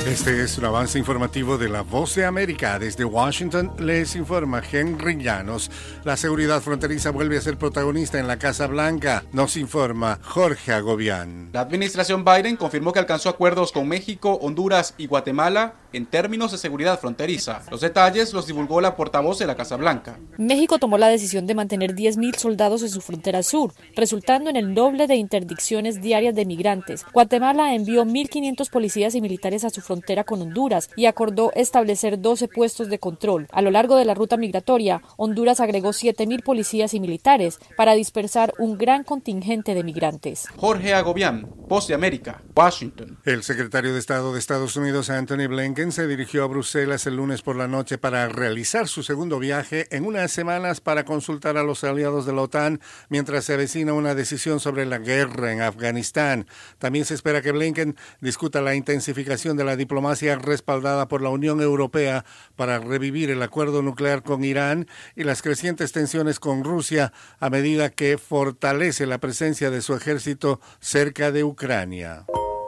Este es un avance informativo de La Voz de América. Desde Washington les informa Henry Llanos. La seguridad fronteriza vuelve a ser protagonista en la Casa Blanca. Nos informa Jorge Agobián. La administración Biden confirmó que alcanzó acuerdos con México, Honduras y Guatemala en términos de seguridad fronteriza. Los detalles los divulgó la portavoz de la Casa Blanca. México tomó la decisión de mantener 10.000 soldados en su frontera sur, resultando en el doble de interdicciones diarias de migrantes. Guatemala envió 1.500 policías y militares a su frontera con Honduras y acordó establecer 12 puestos de control. A lo largo de la ruta migratoria, Honduras agregó 7.000 policías y militares para dispersar un gran contingente de migrantes. Jorge Agobián, Voz de América, Washington. El secretario de Estado de Estados Unidos, Anthony Blinken, se dirigió a Bruselas el lunes por la noche para realizar su segundo viaje en unas semanas para consultar a los aliados de la OTAN mientras se avecina una decisión sobre la guerra en Afganistán. También se espera que Blinken discuta la intensificación de la diplomacia respaldada por la Unión Europea para revivir el acuerdo nuclear con Irán y las crecientes tensiones con Rusia a medida que fortalece la presencia de su ejército cerca de Ucrania.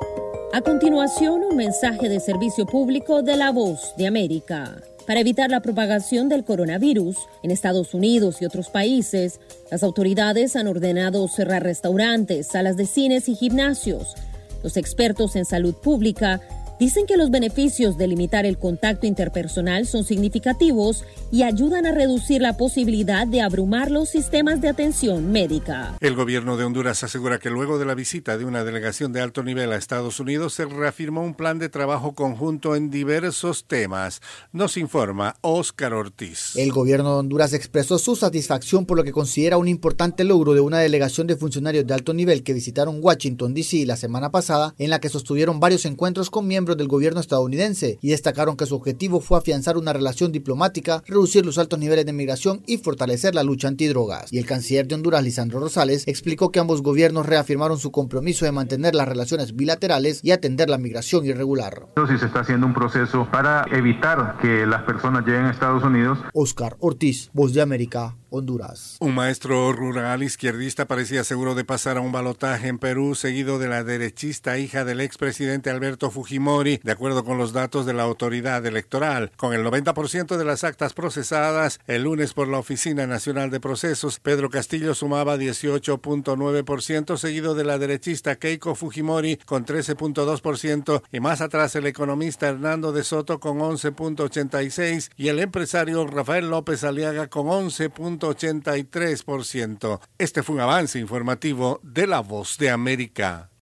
A continuación, un mensaje de servicio público de La Voz de América. Para evitar la propagación del coronavirus en Estados Unidos y otros países, las autoridades han ordenado cerrar restaurantes, salas de cines y gimnasios. Los expertos en salud pública dicen que los beneficios de limitar el contacto interpersonal son significativos y ayudan a reducir la posibilidad de abrumar los sistemas de atención médica. El gobierno de Honduras asegura que luego de la visita de una delegación de alto nivel a Estados Unidos se reafirmó un plan de trabajo conjunto en diversos temas. Nos informa Óscar Ortiz. El gobierno de Honduras expresó su satisfacción por lo que considera un importante logro de una delegación de funcionarios de alto nivel que visitaron Washington, D.C. la semana pasada, en la que sostuvieron varios encuentros con miembros del gobierno estadounidense y destacaron que su objetivo fue afianzar una relación diplomática, reducir los altos niveles de migración y fortalecer la lucha antidrogas. Y el canciller de Honduras, Lisandro Rosales, explicó que ambos gobiernos reafirmaron su compromiso de mantener las relaciones bilaterales y atender la migración irregular. Si se está haciendo un proceso para evitar que las personas lleguen a Estados Unidos. Óscar Ortiz, Voz de América, Honduras. Un maestro rural izquierdista parecía seguro de pasar a un balotaje en Perú, seguido de la derechista hija del expresidente Alberto Fujimori, de acuerdo con los datos de la autoridad electoral. Con el 90% de las actas procesadas el lunes por la Oficina Nacional de Procesos, Pedro Castillo sumaba 18.9%, seguido de la derechista Keiko Fujimori con 13.2%, y más atrás el economista Hernando de Soto con 11.86% y el empresario Rafael López Aliaga con 11.83%. Este fue un avance informativo de La Voz de América.